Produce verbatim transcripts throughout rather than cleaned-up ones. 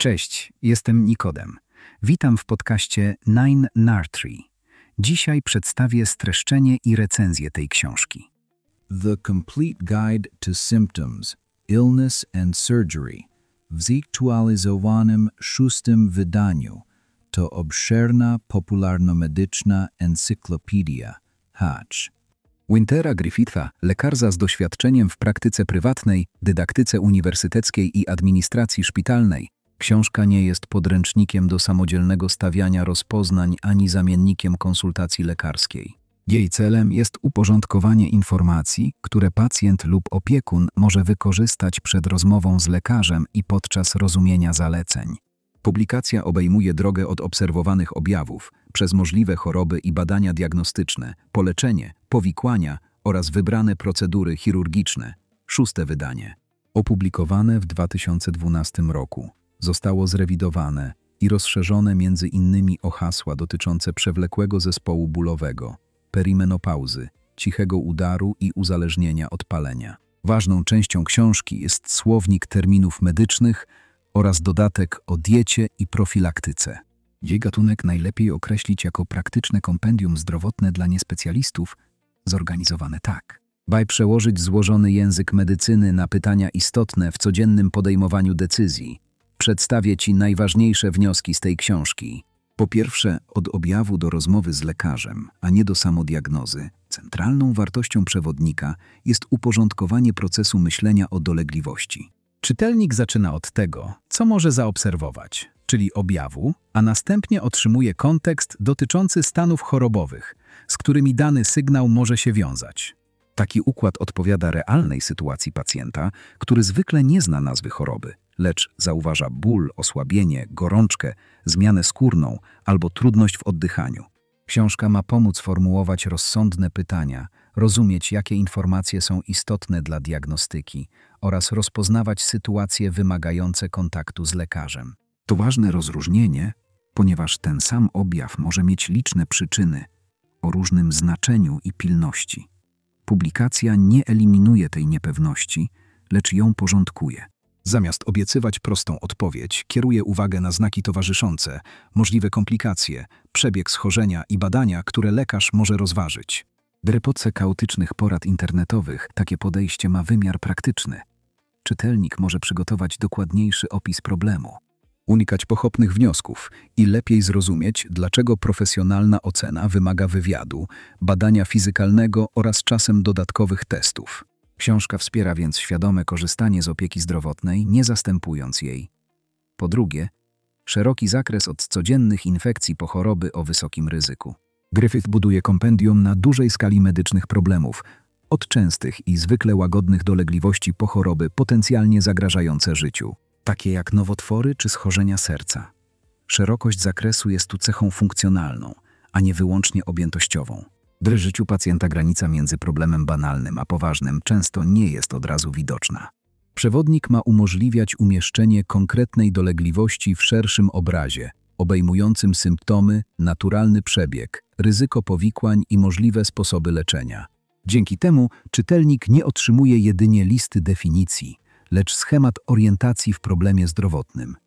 Cześć, jestem Nikodem. Witam w podcaście Nine Nartree. Dzisiaj przedstawię streszczenie i recenzję tej książki. The Complete Guide to Symptoms, Illness and Surgery w zaktualizowanym szóstym wydaniu to obszerna popularnomedyczna encyklopedia Hatch. Wintera Griffitha, lekarza z doświadczeniem w praktyce prywatnej, dydaktyce uniwersyteckiej i administracji szpitalnej. Książka nie jest podręcznikiem do samodzielnego stawiania rozpoznań ani zamiennikiem konsultacji lekarskiej. Jej celem jest uporządkowanie informacji, które pacjent lub opiekun może wykorzystać przed rozmową z lekarzem i podczas rozumienia zaleceń. Publikacja obejmuje drogę od obserwowanych objawów, przez możliwe choroby i badania diagnostyczne, po leczenie, powikłania oraz wybrane procedury chirurgiczne. Szóste wydanie. Opublikowane w dwa tysiące dwunastym roku. Zostało zrewidowane i rozszerzone między innymi o hasła dotyczące przewlekłego zespołu bólowego, perimenopauzy, cichego udaru i uzależnienia od palenia. Ważną częścią książki jest słownik terminów medycznych oraz dodatek o diecie i profilaktyce. Jej gatunek najlepiej określić jako praktyczne kompendium zdrowotne dla niespecjalistów, zorganizowane tak, by przełożyć złożony język medycyny na pytania istotne w codziennym podejmowaniu decyzji. Przedstawię Ci najważniejsze wnioski z tej książki. Po pierwsze, od objawu do rozmowy z lekarzem, a nie do samodiagnozy, centralną wartością przewodnika jest uporządkowanie procesu myślenia o dolegliwości. Czytelnik zaczyna od tego, co może zaobserwować, czyli objawu, a następnie otrzymuje kontekst dotyczący stanów chorobowych, z którymi dany sygnał może się wiązać. Taki układ odpowiada realnej sytuacji pacjenta, który zwykle nie zna nazwy choroby, lecz zauważa ból, osłabienie, gorączkę, zmianę skórną albo trudność w oddychaniu. Książka ma pomóc formułować rozsądne pytania, rozumieć, jakie informacje są istotne dla diagnostyki oraz rozpoznawać sytuacje wymagające kontaktu z lekarzem. To ważne rozróżnienie, ponieważ ten sam objaw może mieć liczne przyczyny o różnym znaczeniu i pilności. Publikacja nie eliminuje tej niepewności, lecz ją porządkuje. Zamiast obiecywać prostą odpowiedź, kieruje uwagę na znaki towarzyszące, możliwe komplikacje, przebieg schorzenia i badania, które lekarz może rozważyć. W epoce chaotycznych porad internetowych takie podejście ma wymiar praktyczny. Czytelnik może przygotować dokładniejszy opis problemu, unikać pochopnych wniosków i lepiej zrozumieć, dlaczego profesjonalna ocena wymaga wywiadu, badania fizykalnego oraz czasem dodatkowych testów. Książka wspiera więc świadome korzystanie z opieki zdrowotnej, nie zastępując jej. Po drugie, szeroki zakres od codziennych infekcji po choroby o wysokim ryzyku. Griffith buduje kompendium na dużej skali medycznych problemów, od częstych i zwykle łagodnych dolegliwości po choroby potencjalnie zagrażające życiu, takie jak nowotwory czy schorzenia serca. Szerokość zakresu jest tu cechą funkcjonalną, a nie wyłącznie objętościową. W życiu pacjenta granica między problemem banalnym a poważnym często nie jest od razu widoczna. Przewodnik ma umożliwiać umieszczenie konkretnej dolegliwości w szerszym obrazie, obejmującym symptomy, naturalny przebieg, ryzyko powikłań i możliwe sposoby leczenia. Dzięki temu czytelnik nie otrzymuje jedynie listy definicji, lecz schemat orientacji w problemie zdrowotnym.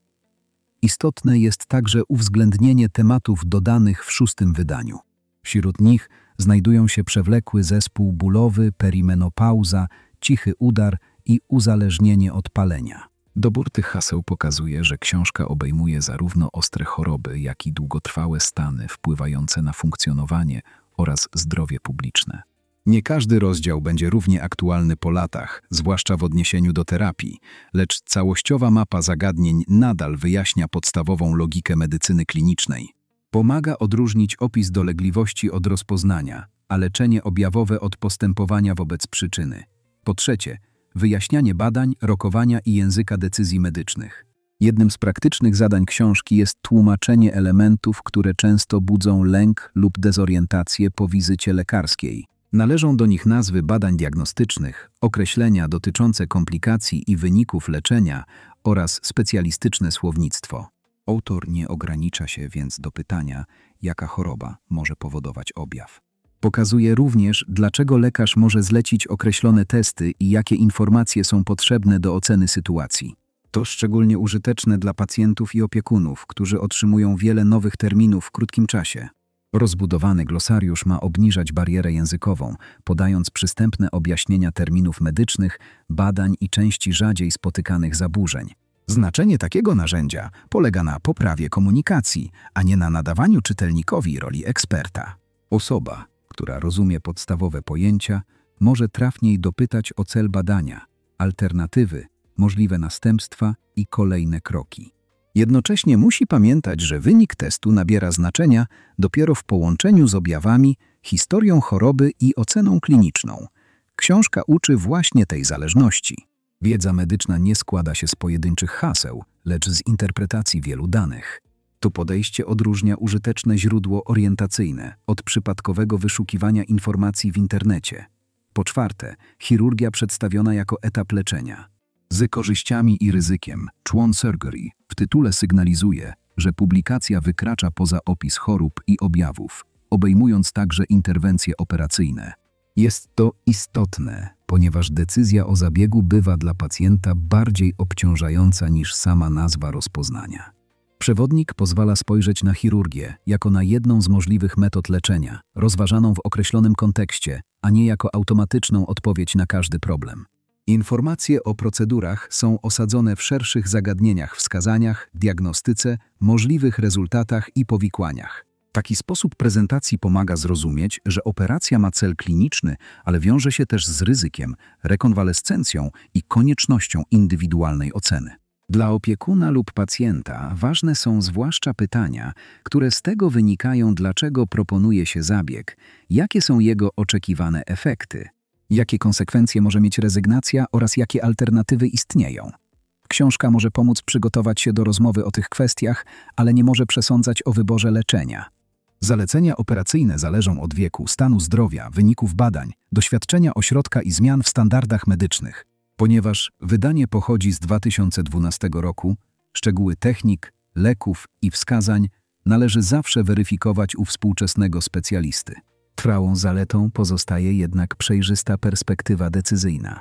Istotne jest także uwzględnienie tematów dodanych w szóstym wydaniu. Wśród nich znajdują się przewlekły zespół bólowy, perimenopauza, cichy udar i uzależnienie od palenia. Dobór tych haseł pokazuje, że książka obejmuje zarówno ostre choroby, jak i długotrwałe stany wpływające na funkcjonowanie oraz zdrowie publiczne. Nie każdy rozdział będzie równie aktualny po latach, zwłaszcza w odniesieniu do terapii, lecz całościowa mapa zagadnień nadal wyjaśnia podstawową logikę medycyny klinicznej. Pomaga odróżnić opis dolegliwości od rozpoznania, a leczenie objawowe od postępowania wobec przyczyny. Po trzecie, wyjaśnianie badań, rokowania i języka decyzji medycznych. Jednym z praktycznych zadań książki jest tłumaczenie elementów, które często budzą lęk lub dezorientację po wizycie lekarskiej. Należą do nich nazwy badań diagnostycznych, określenia dotyczące komplikacji i wyników leczenia oraz specjalistyczne słownictwo. Autor nie ogranicza się więc do pytania, jaka choroba może powodować objaw. Pokazuje również, dlaczego lekarz może zlecić określone testy i jakie informacje są potrzebne do oceny sytuacji. To szczególnie użyteczne dla pacjentów i opiekunów, którzy otrzymują wiele nowych terminów w krótkim czasie. Rozbudowany glosariusz ma obniżać barierę językową, podając przystępne objaśnienia terminów medycznych, badań i części rzadziej spotykanych zaburzeń. Znaczenie takiego narzędzia polega na poprawie komunikacji, a nie na nadawaniu czytelnikowi roli eksperta. Osoba, która rozumie podstawowe pojęcia, może trafniej dopytać o cel badania, alternatywy, możliwe następstwa i kolejne kroki. Jednocześnie musi pamiętać, że wynik testu nabiera znaczenia dopiero w połączeniu z objawami, historią choroby i oceną kliniczną. Książka uczy właśnie tej zależności. Wiedza medyczna nie składa się z pojedynczych haseł, lecz z interpretacji wielu danych. To podejście odróżnia użyteczne źródło orientacyjne od przypadkowego wyszukiwania informacji w internecie. Po czwarte, chirurgia przedstawiona jako etap leczenia. Z korzyściami i ryzykiem człon surgery w tytule sygnalizuje, że publikacja wykracza poza opis chorób i objawów, obejmując także interwencje operacyjne. Jest to istotne, ponieważ decyzja o zabiegu bywa dla pacjenta bardziej obciążająca niż sama nazwa rozpoznania. Przewodnik pozwala spojrzeć na chirurgię jako na jedną z możliwych metod leczenia, rozważaną w określonym kontekście, a nie jako automatyczną odpowiedź na każdy problem. Informacje o procedurach są osadzone w szerszych zagadnieniach, wskazaniach, diagnostyce, możliwych rezultatach i powikłaniach. Taki sposób prezentacji pomaga zrozumieć, że operacja ma cel kliniczny, ale wiąże się też z ryzykiem, rekonwalescencją i koniecznością indywidualnej oceny. Dla opiekuna lub pacjenta ważne są zwłaszcza pytania, które z tego wynikają, dlaczego proponuje się zabieg, jakie są jego oczekiwane efekty, jakie konsekwencje może mieć rezygnacja oraz jakie alternatywy istnieją. Książka może pomóc przygotować się do rozmowy o tych kwestiach, ale nie może przesądzać o wyborze leczenia. Zalecenia operacyjne zależą od wieku, stanu zdrowia, wyników badań, doświadczenia ośrodka i zmian w standardach medycznych. Ponieważ wydanie pochodzi z dwa tysiące dwunastego roku, szczegóły technik, leków i wskazań należy zawsze weryfikować u współczesnego specjalisty. Trwałą zaletą pozostaje jednak przejrzysta perspektywa decyzyjna.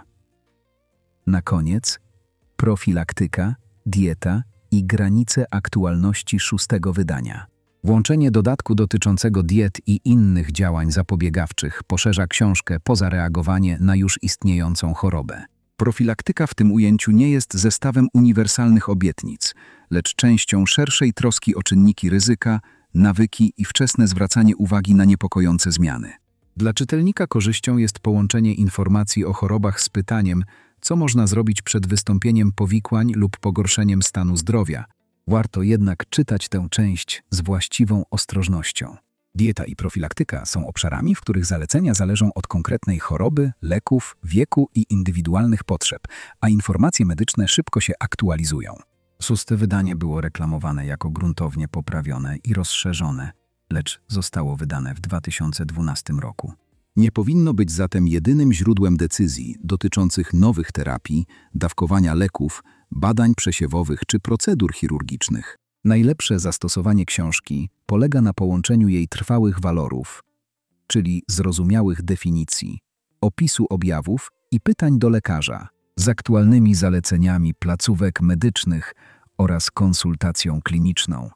Na koniec profilaktyka, dieta i granice aktualności szóstego wydania. Włączenie dodatku dotyczącego diet i innych działań zapobiegawczych poszerza książkę poza reagowanie na już istniejącą chorobę. Profilaktyka w tym ujęciu nie jest zestawem uniwersalnych obietnic, lecz częścią szerszej troski o czynniki ryzyka, nawyki i wczesne zwracanie uwagi na niepokojące zmiany. Dla czytelnika korzyścią jest połączenie informacji o chorobach z pytaniem, co można zrobić przed wystąpieniem powikłań lub pogorszeniem stanu zdrowia. Warto jednak czytać tę część z właściwą ostrożnością. Dieta i profilaktyka są obszarami, w których zalecenia zależą od konkretnej choroby, leków, wieku i indywidualnych potrzeb, a informacje medyczne szybko się aktualizują. Szóste wydanie było reklamowane jako gruntownie poprawione i rozszerzone, lecz zostało wydane w dwa tysiące dwunastym roku. Nie powinno być zatem jedynym źródłem decyzji dotyczących nowych terapii, dawkowania leków, badań przesiewowych czy procedur chirurgicznych. Najlepsze zastosowanie książki polega na połączeniu jej trwałych walorów, czyli zrozumiałych definicji, opisu objawów i pytań do lekarza, z aktualnymi zaleceniami placówek medycznych oraz konsultacją kliniczną.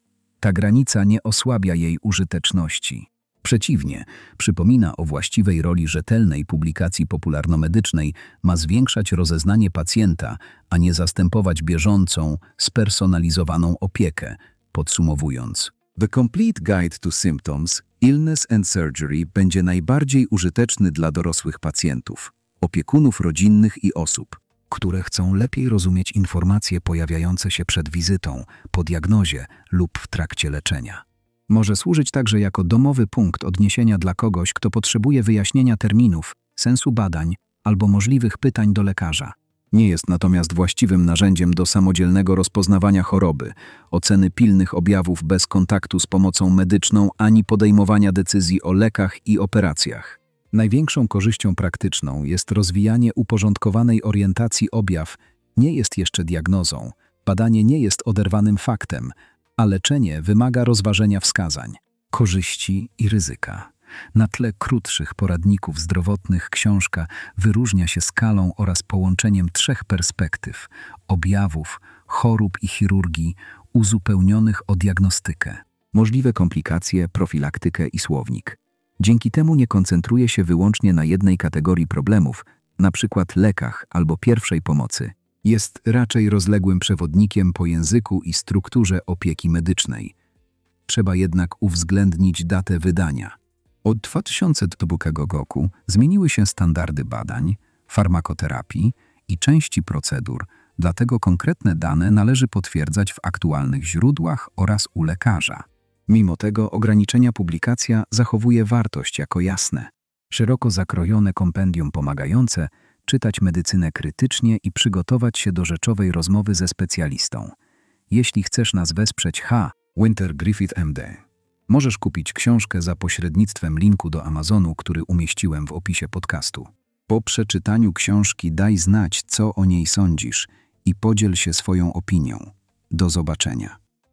Ta granica nie osłabia jej użyteczności. Przeciwnie, przypomina o właściwej roli rzetelnej publikacji popularnomedycznej, ma zwiększać rozeznanie pacjenta, a nie zastępować bieżącą, spersonalizowaną opiekę. Podsumowując, The Complete Guide to Symptoms, Illness and Surgery będzie najbardziej użyteczny dla dorosłych pacjentów, opiekunów rodzinnych i osób, które chcą lepiej rozumieć informacje pojawiające się przed wizytą, po diagnozie lub w trakcie leczenia. Może służyć także jako domowy punkt odniesienia dla kogoś, kto potrzebuje wyjaśnienia terminów, sensu badań albo możliwych pytań do lekarza. Nie jest natomiast właściwym narzędziem do samodzielnego rozpoznawania choroby, oceny pilnych objawów bez kontaktu z pomocą medyczną ani podejmowania decyzji o lekach i operacjach. Największą korzyścią praktyczną jest rozwijanie uporządkowanej orientacji objaw, nie jest jeszcze diagnozą, badanie nie jest oderwanym faktem, a leczenie wymaga rozważenia wskazań, korzyści i ryzyka. Na tle krótszych poradników zdrowotnych książka wyróżnia się skalą oraz połączeniem trzech perspektyw – objawów, chorób i chirurgii uzupełnionych o diagnostykę. Możliwe komplikacje, profilaktykę i słownik. Dzięki temu nie koncentruje się wyłącznie na jednej kategorii problemów, na przykład lekach albo pierwszej pomocy. Jest raczej rozległym przewodnikiem po języku i strukturze opieki medycznej. Trzeba jednak uwzględnić datę wydania. Od dwa tysiące drugiego roku zmieniły się standardy badań, farmakoterapii i części procedur, dlatego konkretne dane należy potwierdzać w aktualnych źródłach oraz u lekarza. Mimo tego ograniczenia publikacja zachowuje wartość jako jasne. Szeroko zakrojone kompendium pomagające czytać medycynę krytycznie i przygotować się do rzeczowej rozmowy ze specjalistą. Jeśli chcesz nas wesprzeć, H. Winter Griffith M D. Możesz kupić książkę za pośrednictwem linku do Amazonu, który umieściłem w opisie podcastu. Po przeczytaniu książki daj znać, co o niej sądzisz i podziel się swoją opinią. Do zobaczenia.